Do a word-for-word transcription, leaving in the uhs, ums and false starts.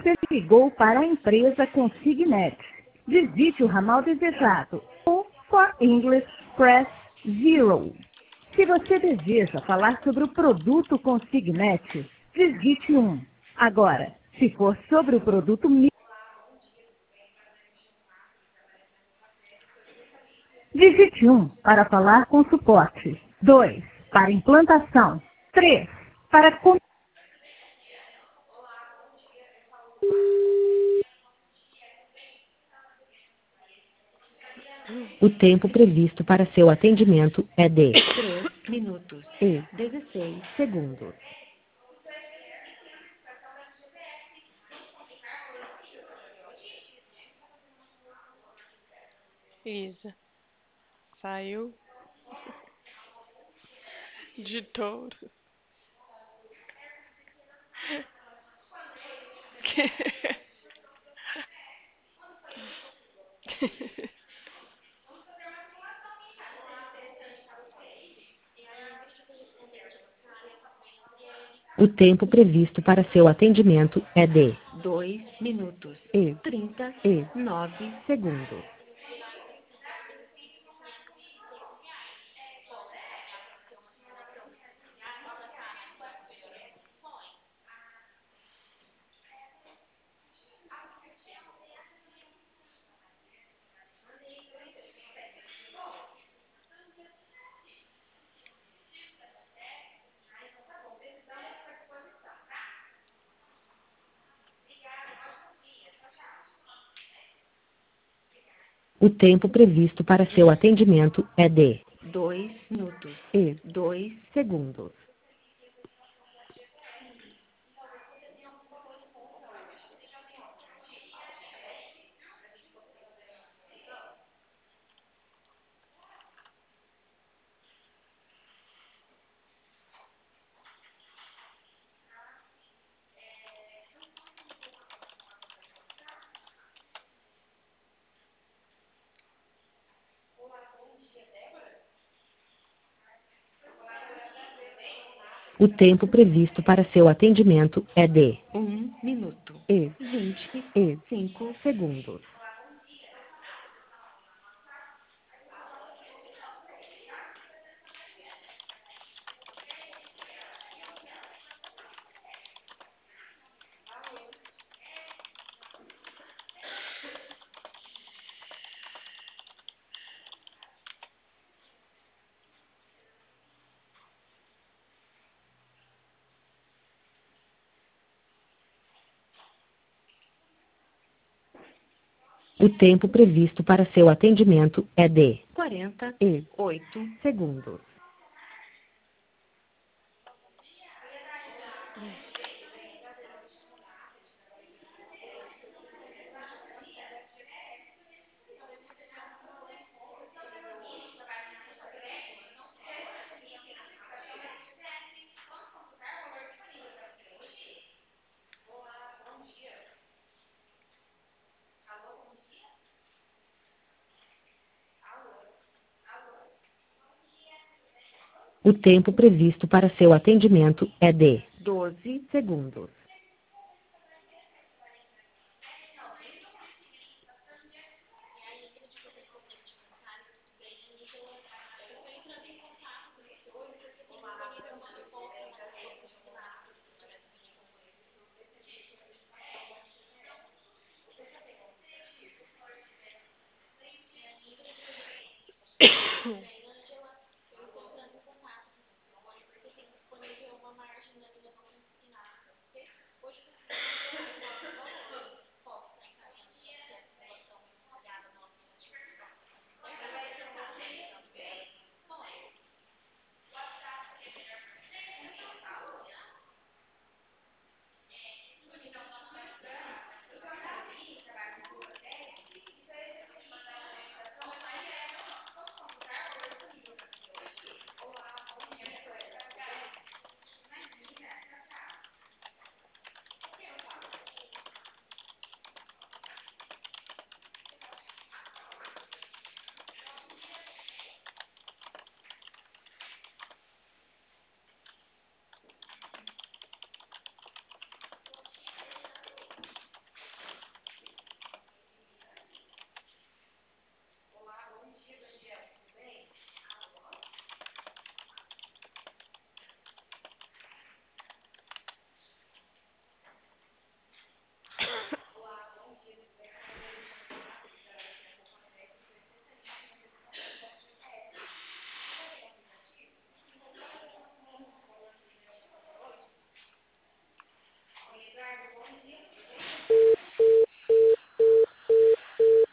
Você ligou para a empresa Consignet. Digite o ramal desejado. Ou for English, press zero. Se você deseja falar sobre o produto Consignet, digite um. Agora, se for sobre o produto Mi, digite um para falar com suporte. dois para implantação. três para com... O tempo previsto para seu atendimento é de três minutos e dezesseis segundos. Isa. Saiu. De touro. O tempo previsto para seu atendimento é de dois minutos e trinta e nove segundos. O tempo previsto para seu atendimento é de dois minutos e dois segundos. O tempo previsto para seu atendimento é de um minuto e vinte e cinco segundos. O tempo previsto para seu atendimento é de quarenta e oito segundos. O tempo previsto para seu atendimento é de doze segundos.